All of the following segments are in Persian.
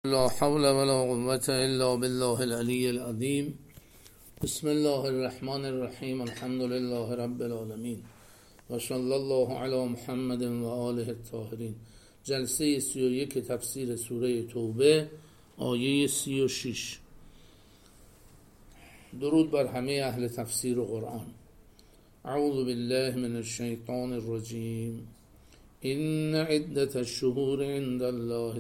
لا حول ولا قوة إلا بالله العلي العظيم. بسم الله الرحمن الرحیم. الحمد لله رب العالمین و صلی الله علی محمد و آله الطاهرین. جلسه 31 تفسیر سوره توبه آیه 36. درود بر همه اهل تفسیر و قرآن. اعوذ بالله من الشیطان الرجیم. إن عدة الشهور عند الله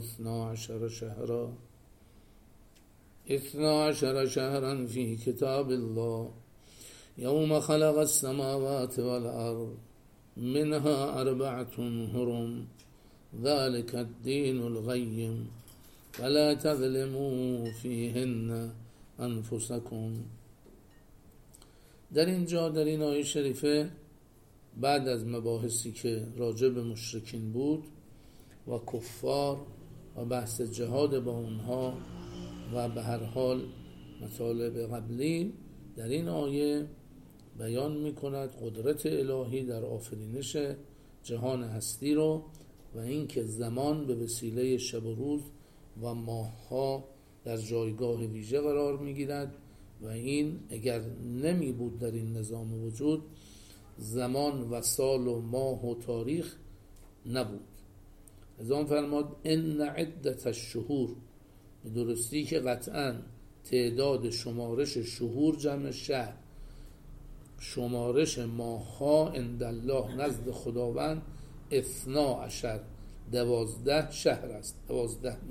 12 شهرا في كتاب الله يوم خلق السماوات والأرض منها 4 حرم ذلك الدين القيم فلا تظلموا فيهن أنفسكم. در اینجا در این آیه شریفه بعد از مباحثی که راجع به مشرکین بود و کفار و بحث جهاد با اونها و به هر حال مطالب قبلی، در این آیه بیان میکند قدرت الهی در آفرینش جهان هستی رو و اینکه زمان به وسیله شب و روز و ماه‌ها در جایگاه ویژه قرار میگیرد و این اگر نمی بود در این نظام وجود، زمان و سال و ماه و تاریخ نبود. از آن فرماد ان عدت الشهور، به درستی که قطعا تعداد شمارش شهور جمع شهر، شمارش ماه‌ها عند الله نزد خداوند 12 شهر است، 12 ماه،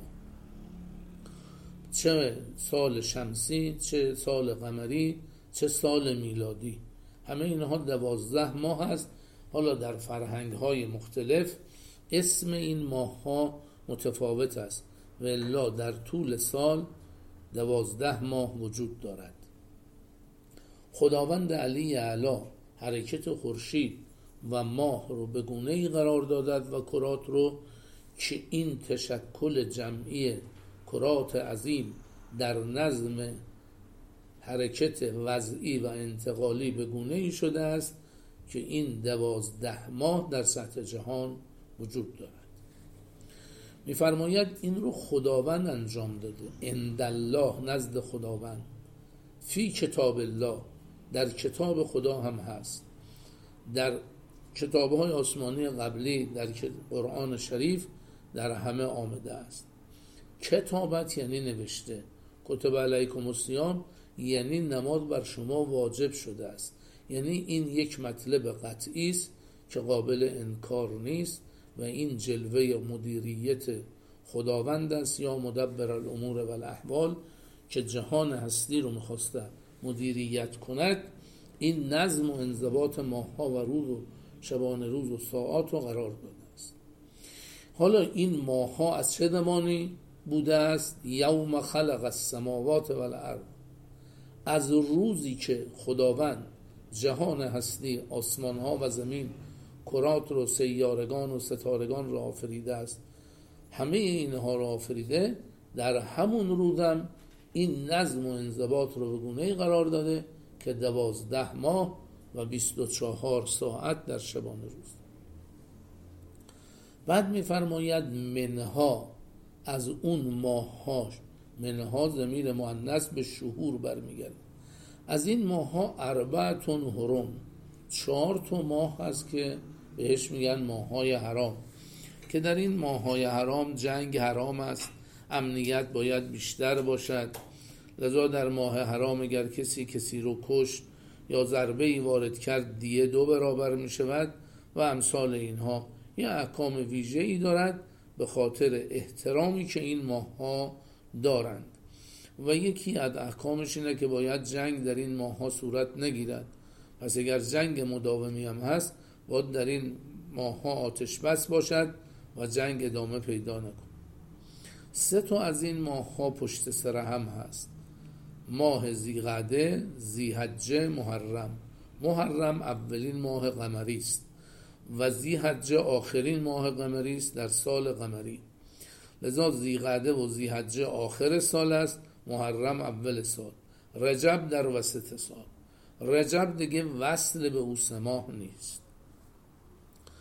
چه سال شمسی چه سال قمری چه سال میلادی، همه اینها 12 ماه است. حالا در فرهنگ‌های مختلف اسم این ماه‌ها متفاوت است و الا در طول سال 12 ماه وجود دارد. خداوند علی اعلی حرکت خورشید و ماه رو به گونه‌ای قرار دادد و کرات رو که این تشکل جمعی کرات عظیم در نظم حرکت وضعی و انتقالی به گونه‌ای شده است که این 12 ماه در سطح جهان وجود دارد. می‌فرماید این رو خداوند انجام داده، عند الله نزد خداوند، فی کتاب الله در کتاب خدا هم هست، در کتاب‌های آسمانی قبلی، در قرآن شریف در همه آمده است. کتابت یعنی نوشته، کتب علیکم الصیام یعنی نماز بر شما واجب شده است، یعنی این یک مطلب قطعی است که قابل انکار نیست و این جلوه مدیریت خداوند است یا مدبر الامور و الاحوال که جهان هستی رو می‌خواسته مدیریت کند. این نظم و انضباط ماه‌ها و روز و شبانه روز و ساعات رو قرار داده است. حالا این ماه‌ها از چه زمانی بوده است؟ یوم خلق السماوات و الارض، از روزی که خداوند جهان هستی، آسمان‌ها و زمین، کرات رو، سیارگان و ستارگان رو آفریده است، همه اینها رو آفریده، در همون روزم این نظم و انضباط رو به گونه‌ای قرار داده که 12 ماه و 24 ساعت در شبانه روز. بعد می‌فرماید منها، از اون ماه‌ها، منها ضمیر مؤنث به شهور برمیگرده، از این ماه‌ها 4 حرم، 4 ماه هست که بهش میگن ماه‌های حرام، که در این ماه‌های حرام جنگ حرام است، امنیت باید بیشتر باشد، لذا در ماه حرام اگر کسی رو کشت یا ضربه‌ای وارد کرد دیه 2 برابر میشود و امثال اینها. یه احکام ویژه‌ای دارد به خاطر احترامی که این ماه‌ها دارند و یکی از احکامش اینه که باید جنگ در این ماه‌ها صورت نگیرد. پس اگر جنگ مداومی هم هست باید در این ماه‌ها آتش بس باشد و جنگ ادامه پیدا نکند. 3 از این ماه‌ها پشت سر هم هست: ماه ذی‌قعده، ذی‌حجه، محرم. محرم اولین ماه قمری است و ذی‌حجه آخرین ماه قمری است در سال قمری، لذا ذی‌قعده و ذی‌حجه آخر سال است، محرم اول سال، رجب در وسط سال. رجب دیگه وصل به او 3 ماه نیست.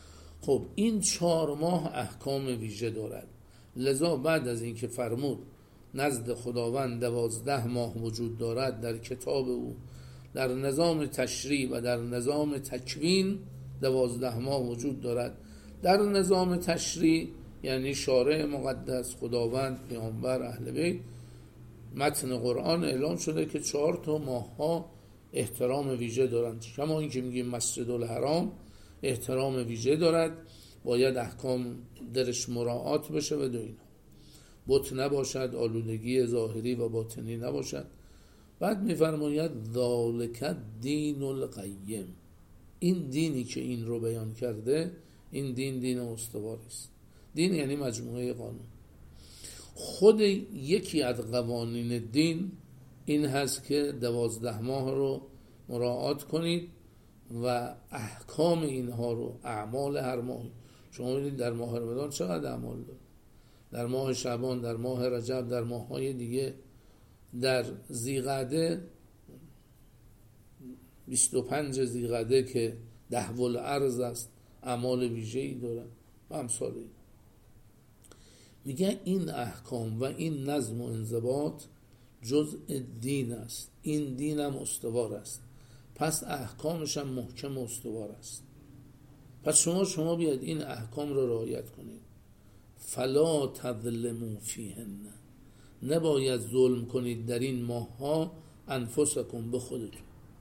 خب این 4 ماه احکام ویژه دارد، لذا بعد از اینکه فرمود نزد خداوند 12 ماه وجود دارد در کتاب او، در نظام تشریع و در نظام تکوین 12 ماه وجود دارد. در نظام تشریع یعنی شارع مقدس، خداوند، پیامبر، اهل بیت، متن قرآن اعلام شده که 4 تا ماه ها احترام ویژه دارند. کما این که میگیم مسجد الحرام احترام ویژه دارد، باید احکام درش مراعات بشه و دو اینا، بت نباشد، آلودگی ظاهری و باطنی نباشد. بعد میفرماید ذالک دین القیم، این دینی که این رو بیان کرده، این دین استواری است. دین یعنی مجموعه قانون. خود یکی از قوانین دین این هست که 12 ماه رو مراعات کنید و احکام اینها رو، اعمال هر ماه، شما ببینید در ماه رمضان چقدر اعمال داره، در ماه شعبان، در ماه رجب، در ماه‌های دیگه، در ذی‌قعده 25 ذی‌قعده که دهو الارض است، اعمال ویژه‌ای داره و امثال این. میگه این احکام و این نظم و انضباط جزء دین است، این دین هم استوار است، پس احکامش هم محکم و استوار است. پس شما بیاید این احکام رو رعایت کنید. فلا تظلموا فیهن، نباید ظلم کنید در این ماه ها، انفسکم، به خودتون.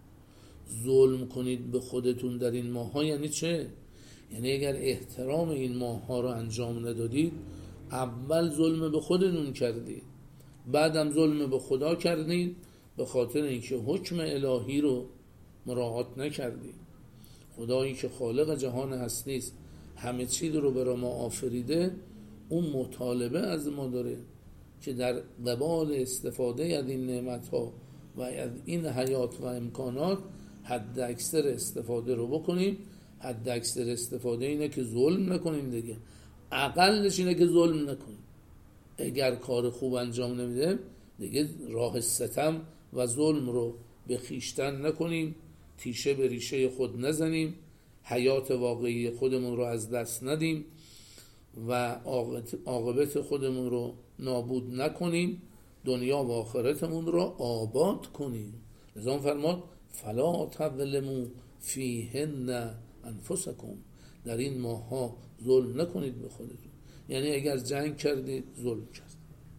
ظلم کنید به خودتون در این ماه ها یعنی چه؟ یعنی اگر احترام این ماه ها رو انجام ندادید، اول ظلم به خودتون کردید، بعدم ظلم به خدا کردید، به خاطر اینکه حکم الهی رو مراعات نکردید. خدایی که خالق جهان هستی است، همه چیز رو برای ما آفریده، اون مطالبه از ما داره که در قبال استفاده از این نعمت ها و از این حیات و امکانات حد اکثر استفاده رو بکنیم. حد اکثر استفاده اینه که ظلم نکنیم دیگه، اقلش اینه که ظلم نکنیم. اگر کار خوب انجام نمیده دیگه راه ستم و ظلم رو به خیشتن نکنیم، تیشه به ریشه خود نزنیم، حیات واقعی خودمون رو از دست ندیم و عاقبت خودمون رو نابود نکنیم، دنیا و آخرتمون رو آباد کنیم. لذا فرمود فلا تظلموا فیهن انفسکم، در این ماه ها ظلم نکنید به خودتون. یعنی اگر جنگ کردید ظلم کردید،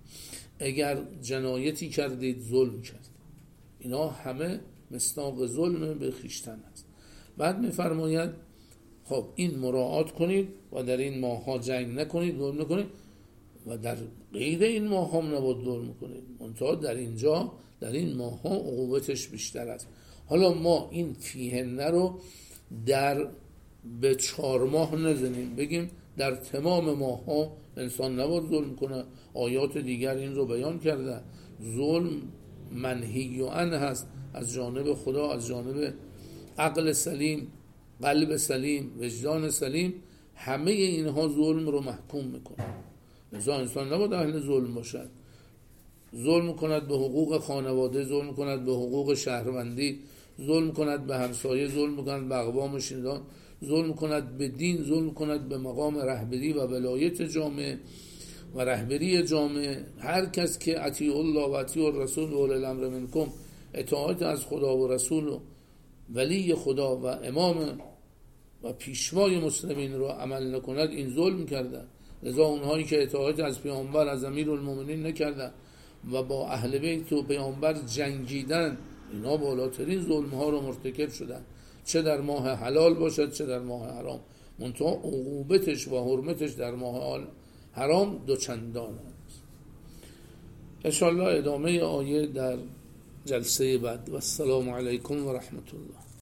اگر جنایتی کردید ظلم کردید، اینا همه مصداق ظلم به خویشتن است. بعد میفرماید خب این مراعات کنید و در این ماه ها جنگ نکنید، ظلم نکنید، و در غیر این ماه هم نباید ظلم کنید. منتها در اینجا در این ماه ها عقوبتش بیشتر است. حالا ما این فیهن رو در به 4 ماه نزنیم، بگیم در تمام ماه ها انسان نباید ظلم کنه. آیات دیگر این رو بیان کرده، ظلم منهی عنه هست از جانب خدا، از جانب عقل سلیم، قلب سلیم، وجدان سلیم، همه اینها ظلم رو محکوم میکنه. لذا انسان نباید اهل ظلم باشد. ظلم کند به حقوق خانواده، ظلم کند به حقوق شهروندی، ظلم کند به همسایه، ظلم کند به اقوام شیندان، ظلم کند به دین، ظلم کند به مقام رهبری و ولایت جامعه و رهبری جامعه. هر کس که اطیع الله و اطیع الرسول و اولی الامر منکم، اطاعت از خدا و رسول و ولی خدا و امام و پیشوای مسلمین رو عمل نکند، این ظلم کرده. لذا اونهایی که اطاعت از پیامبر، از امیرالمومنین نکردن و با اهل بیت و پیامبر جنگیدن، اینا بالاترین ظلم ها رو مرتکب شدن، چه در ماه حلال باشد چه در ماه حرام. منتها عقوبتش و حرمتش در ماه حرام دوچندان است. انشاءالله ادامه آیه در جلسه بعد. و السلام علیکم و رحمت الله.